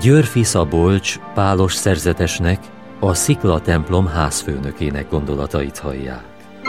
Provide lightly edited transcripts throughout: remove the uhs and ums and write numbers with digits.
Györffy Szabolcs pálos szerzetesnek, a Szikla templom házfőnökének gondolatait hallják.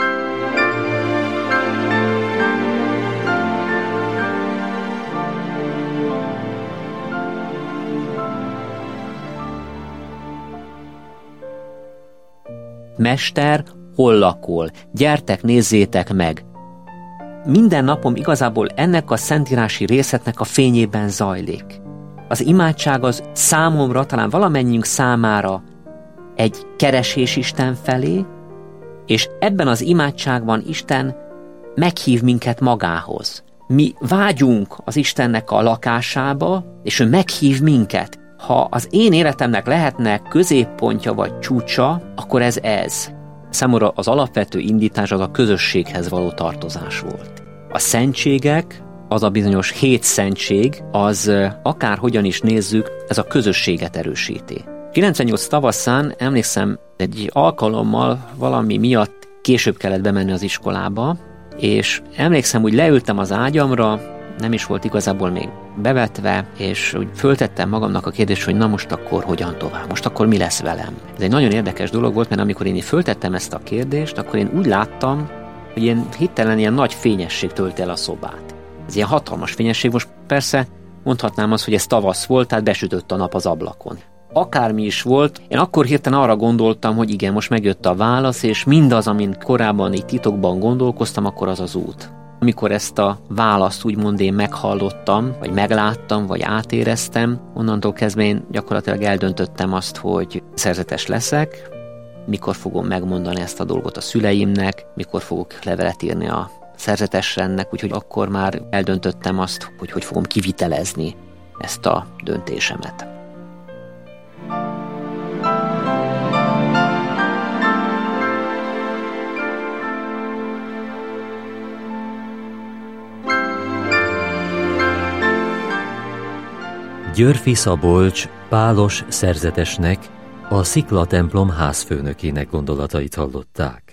Mester, hol lakol? Gyertek, nézzétek meg! Minden napom igazából ennek a szentírási részletnek a fényében zajlik. Az imádság az számomra, talán valamennyiünk számára egy keresés Isten felé, és ebben az imádságban Isten meghív minket magához. Mi vágyunk az Istennek a lakásába, és ő meghív minket. Ha az én életemnek lehetne középpontja vagy csúcsa, akkor ez. Számomra az alapvető indítás az a közösséghez való tartozás volt. A szentségek, az a bizonyos 7 szentség, az akárhogyan is nézzük, ez a közösséget erősíti. 98 tavaszán emlékszem, egy alkalommal valami miatt később kellett bemenni az iskolába, és emlékszem, hogy leültem az ágyamra, nem is volt igazából még bevetve, és úgy föltettem magamnak a kérdést, hogy na most akkor hogyan tovább, most akkor mi lesz velem. Ez egy nagyon érdekes dolog volt, mert amikor én föltettem ezt a kérdést, akkor én úgy láttam, hogy ilyen hirtelen ilyen nagy fényesség tölt el a szobát. Ez ilyen hatalmas fényesség, most persze mondhatnám azt, hogy ez tavasz volt, tehát besütött a nap az ablakon. Akármi is volt, én akkor hirtelen arra gondoltam, hogy igen, most megjött a válasz, és mindaz, amin korábban így titokban gondolkoztam, akkor az az út. Amikor ezt a választ úgymond én meghallottam, vagy megláttam, vagy átéreztem, onnantól kezdve én gyakorlatilag eldöntöttem azt, hogy szerzetes leszek, mikor fogom megmondani ezt a dolgot a szüleimnek, mikor fogok levelet írni a szerzetesrennek, úgyhogy akkor már eldöntöttem azt, hogy fogom kivitelezni ezt a döntésemet. Györffy Szabolcs pálos szerzetesnek, a Szikla templom házfőnökének gondolatait hallották.